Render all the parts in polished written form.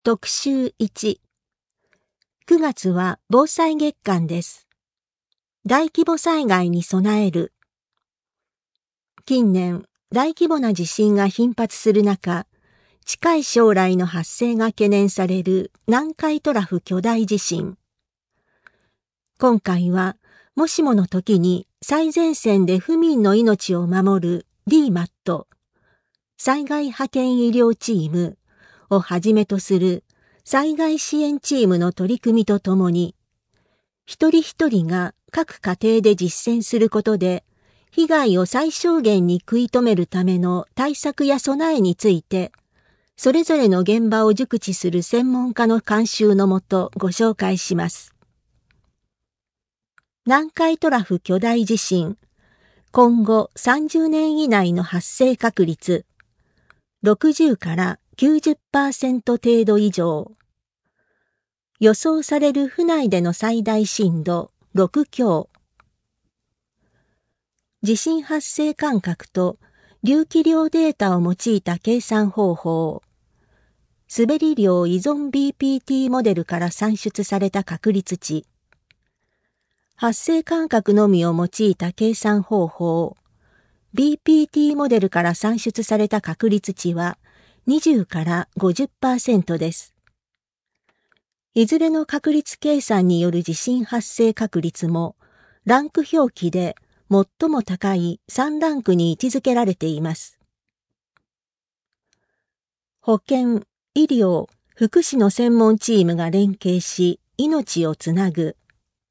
特集1。9月は防災月間です。大規模災害に備える。近年、大規模な地震が頻発する中、近い将来の発生が懸念される南海トラフ巨大地震。今回は、もしもの時に最前線で府民の命を守る DMAT、災害派遣医療チームをはじめとする災害支援チームの取り組みとともに、一人一人が各家庭で実践することで、被害を最小限に食い止めるための対策や備えについて、それぞれの現場を熟知する専門家の監修のもとご紹介します。南海トラフ巨大地震、今後30年以内の発生確率、60から90% 程度以上。予想される府内での最大震度6強。地震発生間隔と流気量データを用いた計算方法。滑り量依存 BPT モデルから算出された確率値。発生間隔のみを用いた計算方法。BPT モデルから算出された確率値は20から 50% です。いずれの確率計算による地震発生確率も、ランク表記で最も高い3ランクに位置づけられています。保健、医療、福祉の専門チームが連携し、命をつなぐ。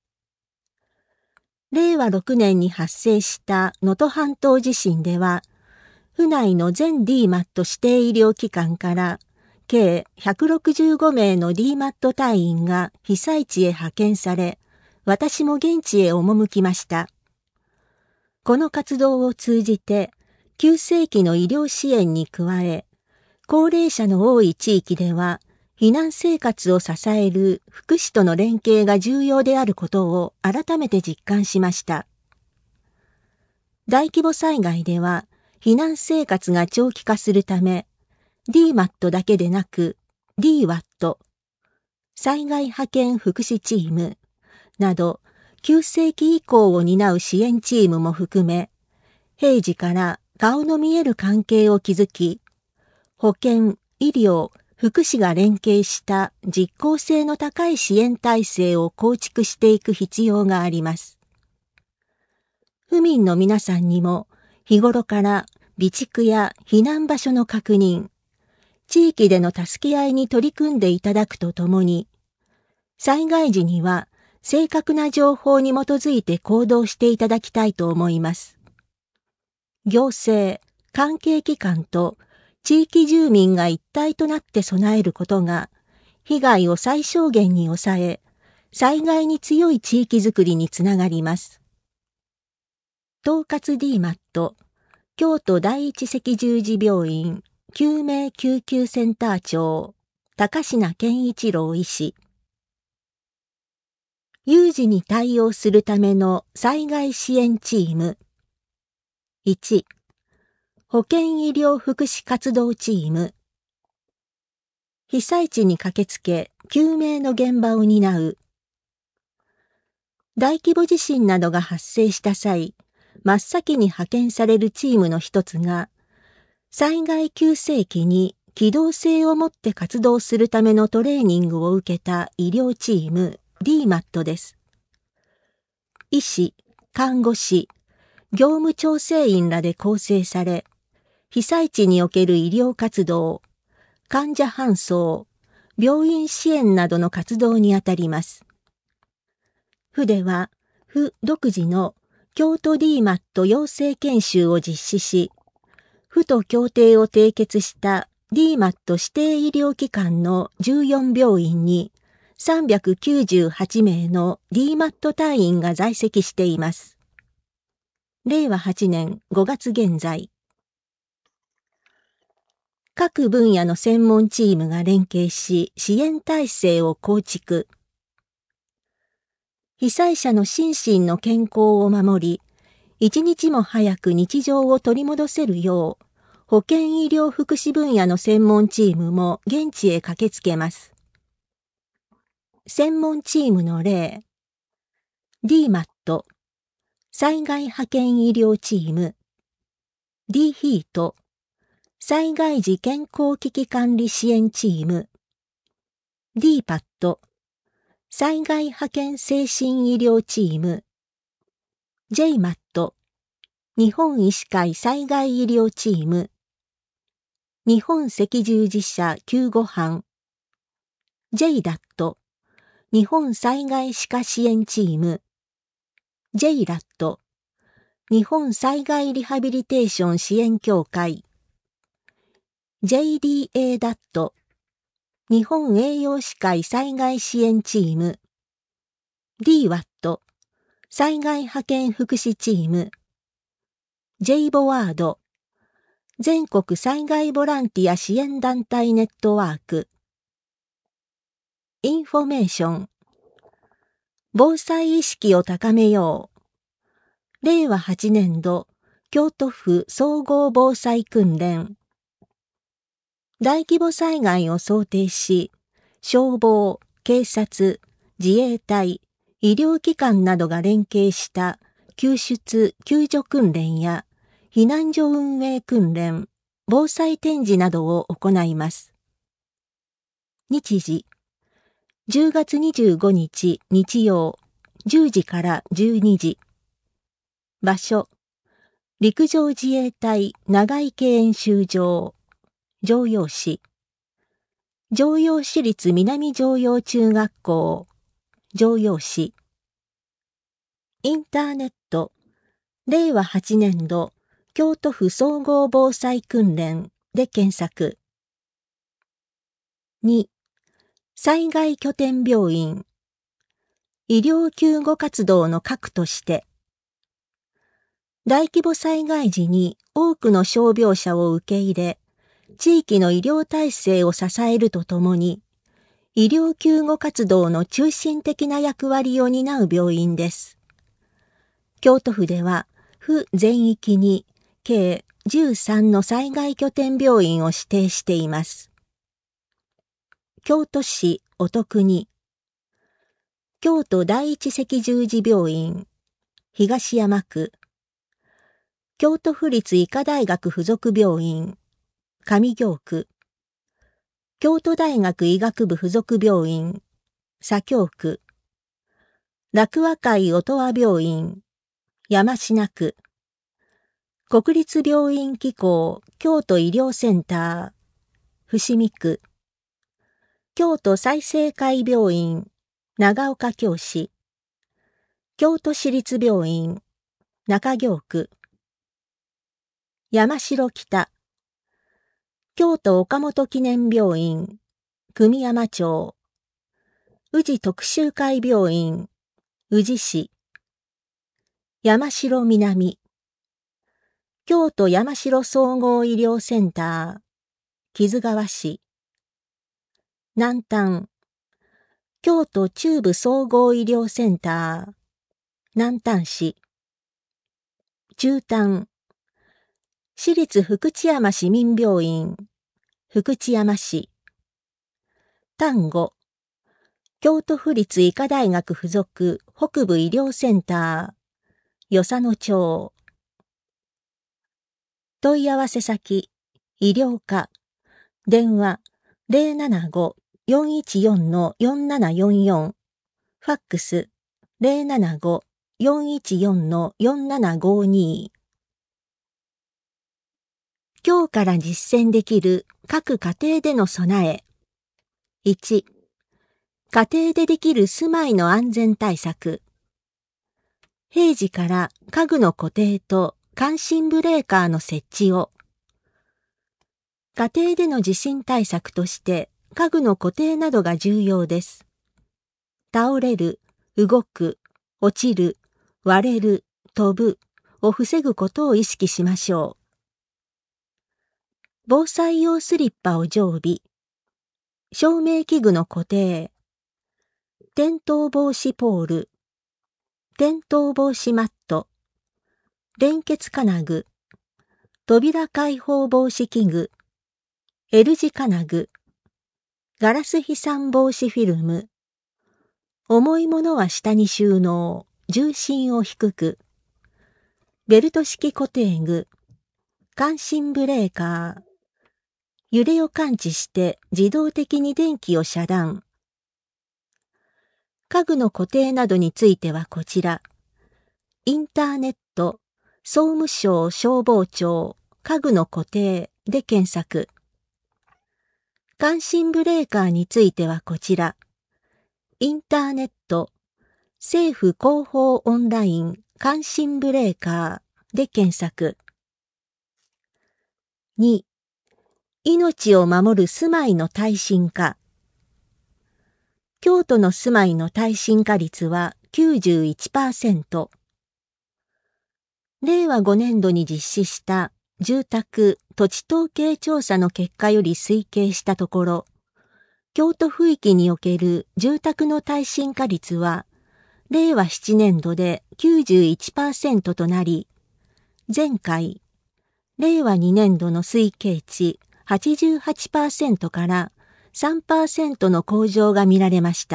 令和6年に発生した能登半島地震では、府内の全 DMAT 指定医療機関から、計165名の DMAT 隊員が被災地へ派遣され、私も現地へ赴きました。この活動を通じて、急性期の医療支援に加え、高齢者の多い地域では、避難生活を支える福祉との連携が重要であることを改めて実感しました。大規模災害では、避難生活が長期化するため、DMAT だけでなく DWAT、災害派遣福祉チームなど急性期以降を担う支援チームも含め、平時から顔の見える関係を築き、保健、医療、福祉が連携した実効性の高い支援体制を構築していく必要があります。府民の皆さんにも日頃から備蓄や避難場所の確認、地域での助け合いに取り組んでいただくとともに、災害時には正確な情報に基づいて行動していただきたいと思います。行政、関係機関と地域住民が一体となって備えることが、被害を最小限に抑え、災害に強い地域づくりにつながります。統括 DMAT、京都第一赤十字病院救命救急センター長、高階健一郎医師。有事に対応するための災害支援チーム。1、保健医療福祉活動チーム。被災地に駆けつけ、救命の現場を担う。大規模地震などが発生した際、真っ先に派遣されるチームの一つが、災害急性期に機動性を持って活動するためのトレーニングを受けた医療チーム DMAT です。医師、看護師、業務調整員らで構成され、被災地における医療活動、患者搬送、病院支援などの活動にあたります。府では、府独自の京都 DMAT 養成研修を実施し、府と協定を締結した DMAT 指定医療機関の14病院に398名の DMAT 隊員が在籍しています。令和8年5月現在。各分野の専門チームが連携し、支援体制を構築。被災者の心身の健康を守り、一日も早く日常を取り戻せるよう、 保健医療福祉分野の専門チームも現地へ駆けつけます。専門チームの例、DMAT、災害派遣医療チーム、DHEAT、災害時健康危機管理支援チーム、DPAT、災害派遣精神医療チーム、JMAT、日本医師会災害医療チーム、日本赤十字社救護班、JDAT、日本災害歯科支援チーム、JRAT、日本災害リハビリテーション支援協会、JDADAT、日本栄養士会災害支援チーム、DWAT、災害派遣福祉チーム、JBOARD、全国災害ボランティア支援団体ネットワーク、インフォメーション、防災意識を高めよう。令和8年度、京都府総合防災訓練。大規模災害を想定し、消防、警察、自衛隊、医療機関などが連携した救出・救助訓練や避難所運営訓練、防災展示などを行います。日時、10月25日日曜、10時から12時。場所、陸上自衛隊長池演習場、城陽市。城陽市立南城陽中学校、城陽市。インターネット、令和8年度、京都府総合防災訓練で検索。2、災害拠点病院。医療救護活動の核として、大規模災害時に多くの傷病者を受け入れ、地域の医療体制を支えるとともに、医療救護活動の中心的な役割を担う病院です。京都府では、府全域に計13の災害拠点病院を指定しています。京都市音国、京都第一赤十字病院、東山区、京都府立医科大学附属病院、上京区、京都大学医学部附属病院、左京区、楽和会音羽病院、山科区、国立病院機構京都医療センター、伏見区、京都済生会病院、長岡京市、京都市立病院、中京区、山城北、京都岡本記念病院、久御山町、宇治徳洲会病院、宇治市、山城南、京都山城総合医療センター、木津川市、南丹、京都中部総合医療センター、南丹市、中丹、市立福知山市民病院、福知山市、丹後、京都府立医科大学附属北部医療センター、与謝野町。問い合わせ先、医療課、電話075-414-4744、ファックス075-414-4752。今日から実践できる各家庭での備え。1、家庭でできる住まいの安全対策。平時から家具の固定と感震ブレーカーの設置を。家庭での地震対策として家具の固定などが重要です。倒れる、動く、落ちる、割れる、飛ぶを防ぐことを意識しましょう。防災用スリッパを常備。照明器具の固定。転倒防止ポール。転倒防止マット。連結金具。 扉開放防止器具、L 字金具、ガラス飛散防止フィルム、重いものは下に収納、重心を低く、ベルト式固定具、感震ブレーカー、揺れを感知して自動的に電気を遮断。家具の固定などについてはこちら、インターネット、総務省消防庁家具の固定で検索。感震ブレーカーについてはこちら、インターネット、政府広報オンライン感震ブレーカーで検索。2、命を守る住まいの耐震化。京都の住まいの耐震化率は 91%。令和5年度に実施した住宅土地統計調査の結果より推計したところ、京都府域における住宅の耐震化率は、令和7年度で 91% となり、前回、令和2年度の推計値 88% から 3% の向上が見られました。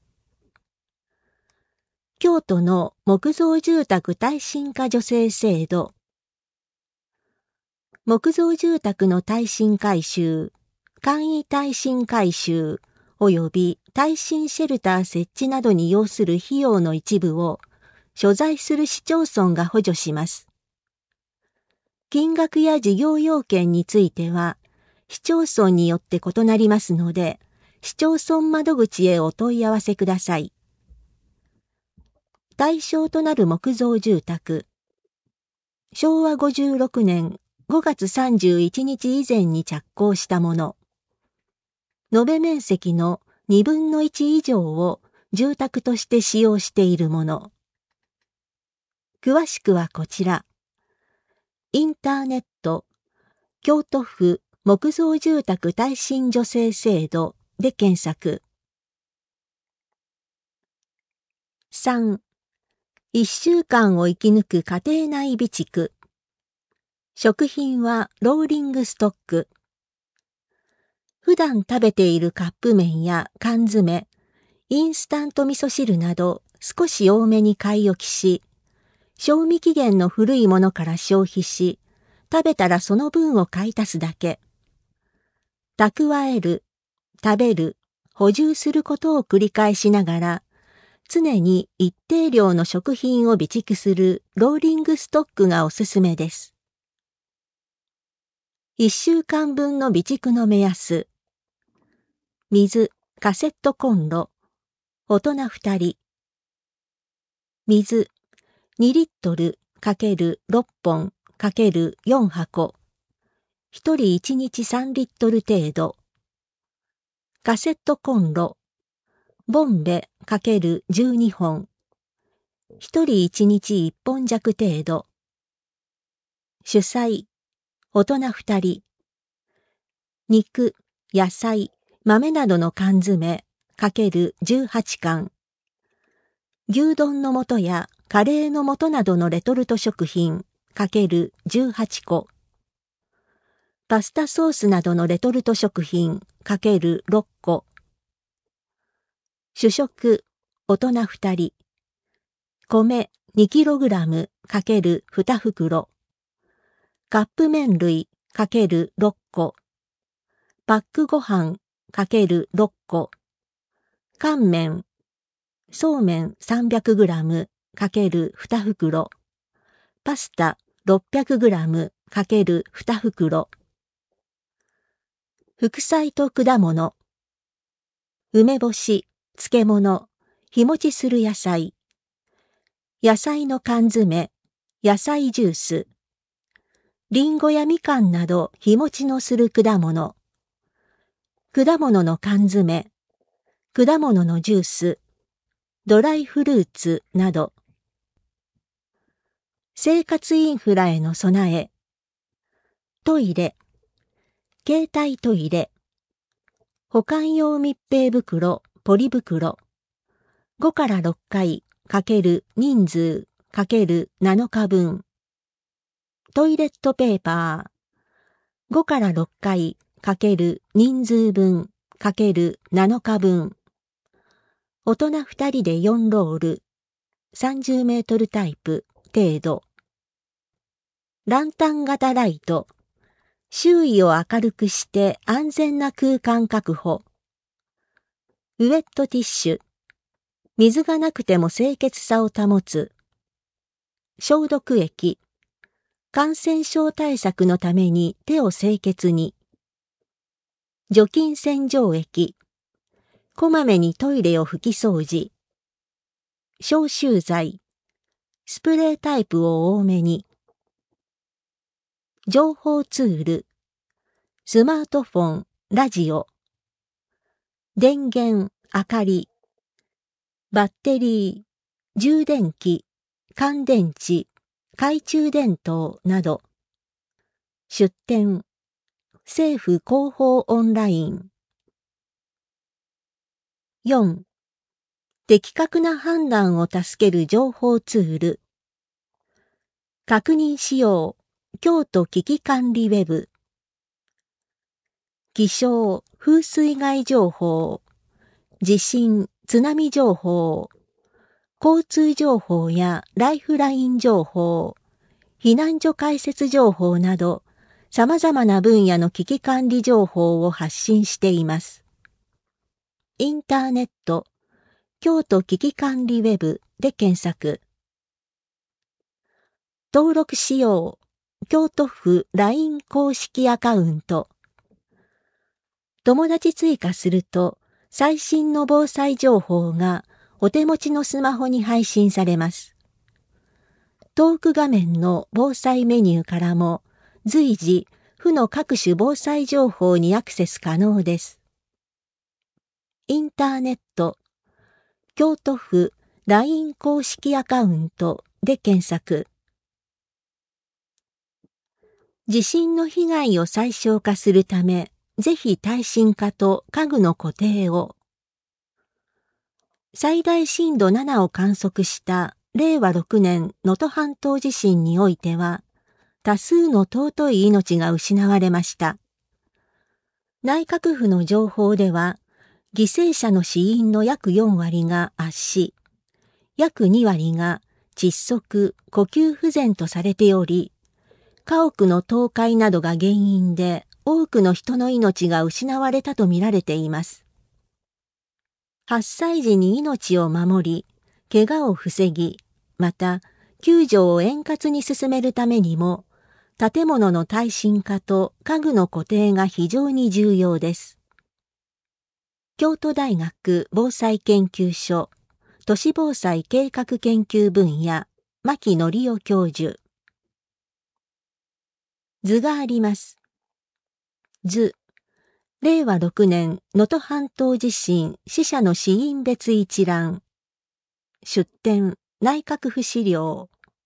京都の木造住宅耐震化助成制度。木造住宅の耐震改修、簡易耐震改修及び耐震シェルター設置などに要する費用の一部を所在する市町村が補助します。金額や事業要件については市町村によって異なりますので、市町村窓口へお問い合わせください。対象となる木造住宅。昭和56年5月31日以前に着工したもの。延べ面積の2分の1以上を住宅として使用しているもの。詳しくはこちら。インターネット、京都府木造住宅耐震助成制度で検索。3、1週間を生き抜く家庭内備蓄。食品はローリングストック。普段食べているカップ麺や缶詰、インスタント味噌汁など少し多めに買い置きし、賞味期限の古いものから消費し、食べたらその分を買い足すだけ。蓄える、食べる、補充することを繰り返しながら、常に一定量の食品を備蓄するローリングストックがおすすめです。1週間分の備蓄の目安。水、カセットコンロ、大人2人。水、2リットル×6本×4箱。1人1日3リットル程度。カセットコンロ、ボンベ×12本。1人1日1本弱程度。主菜、大人2人。肉、野菜、豆などの缶詰×18缶。牛丼の素やカレーの素などのレトルト食品×18個。パスタソースなどのレトルト食品×6個。主食、大人2人。米 2kg ×2袋。カップ麺類×6個。パックご飯×6個。乾麺、そうめん 300g ×2袋。パスタ 600g ×2袋。副菜と果物。梅干し、漬物、日持ちする野菜。野菜の缶詰、野菜ジュース。リンゴやみかんなど日持ちのする果物。果物の缶詰、果物のジュース、ドライフルーツなど。生活インフラへの備え。トイレ、携帯トイレ、保管用密閉袋、ポリ袋、5から6回×人数×7日分。 トイレットペーパー5から6回×人数分×7日分。大人2人で4ロール、30メートルタイプ程度。ランタン型ライト、周囲を明るくして安全な空間確保。ウェットティッシュ、水がなくても清潔さを保つ。消毒液、感染症対策のために手を清潔に。除菌洗浄液、こまめにトイレを拭き掃除。消臭剤、スプレータイプを多めに。情報ツール、スマートフォン、ラジオ。電源、明かり。バッテリー、充電器、乾電池、懐中電灯など。出展、政府広報オンライン。4. 的確な判断を助ける情報ツール。確認しよう、京都危機管理ウェブ。気象・風水害情報、地震・津波情報、交通情報やライフライン情報、避難所開設情報など、様々な分野の危機管理情報を発信しています。インターネット、京都危機管理ウェブで検索。登録しよう、京都府 LINE 公式アカウント。友達追加すると、最新の防災情報がお手持ちのスマホに配信されます。トーク画面の防災メニューからも随時府の各種防災情報にアクセス可能です。インターネット、京都府 LINE 公式アカウントで検索。地震の被害を最小化するため、ぜひ耐震化と家具の固定を。最大震度7を観測した令和6年能登半島地震においては、多数の尊い命が失われました。内閣府の情報では、犠牲者の死因の約4割が圧死、約2割が窒息・呼吸不全とされており、家屋の倒壊などが原因で多くの人の命が失われたとみられています。発災時に命を守り、怪我を防ぎ、また救助を円滑に進めるためにも、建物の耐震化と家具の固定が非常に重要です。京都大学防災研究所都市防災計画研究分野牧則夫教授。図があります。図、令和6年能登半島地震死者の死因別一覧。出典、内閣府資料。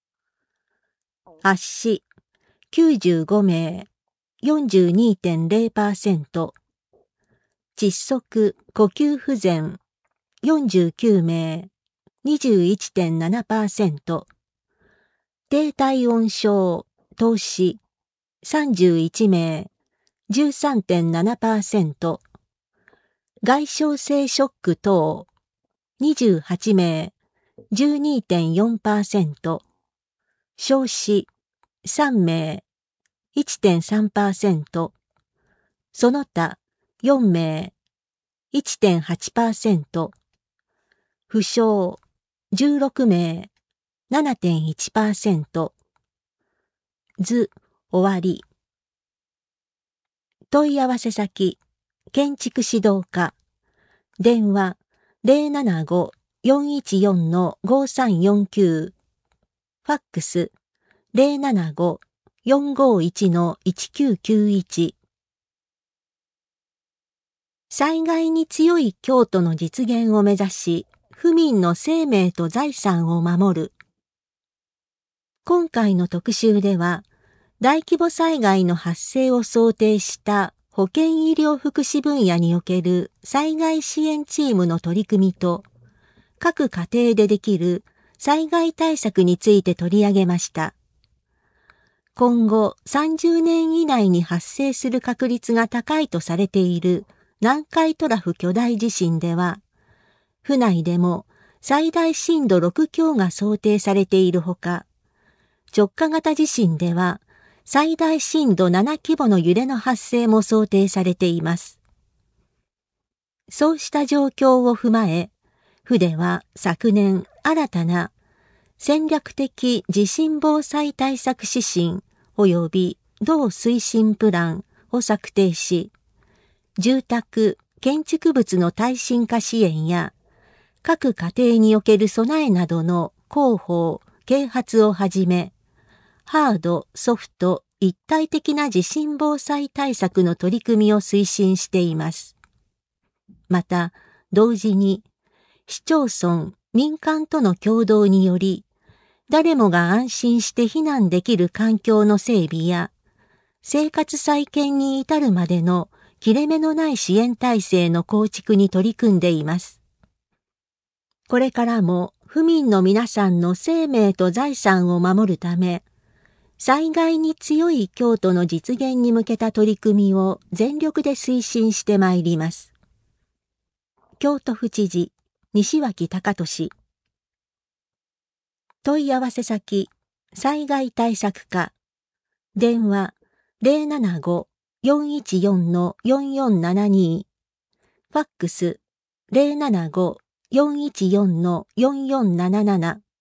圧死、95名、42.0%。窒息・呼吸不全、49名、21.7%。低体温症、凍死、31名、13.7%。外傷性ショック等、28名、12.4%。焼死、3名、1.3%。その他、4名、1.8%。負傷、16名、7.1%。図、終わり。問い合わせ先、建築指導課。電話、075-414-5349。ファックス、075-451-1991。災害に強い京都の実現を目指し、府民の生命と財産を守る。今回の特集では、大規模災害の発生を想定した保健医療福祉分野における災害支援チームの取り組みと、各家庭でできる災害対策について取り上げました。 今後30年以内に発生する確率が高いとされている南海トラフ巨大地震では、府内でも最大震度6強が想定されているほか、直下型地震では最大震度7規模の揺れの発生も想定されています。そうした状況を踏まえ、府では昨年新たな戦略的地震防災対策指針及び同推進プランを策定し、住宅・建築物の耐震化支援や各家庭における備えなどの広報・啓発をはじめ、ハード・ソフト一体的な地震防災対策の取り組みを推進しています。また、同時に市町村・民間との協働により、誰もが安心して避難できる環境の整備や、生活再建に至るまでの切れ目のない支援体制の構築に取り組んでいます。これからも府民の皆さんの生命と財産を守るため、災害に強い京都の実現に向けた取り組みを全力で推進してまいります。京都府知事、西脇隆俊。問い合わせ先、災害対策課。電話、075-414-4472。ファックス、075-414-4477。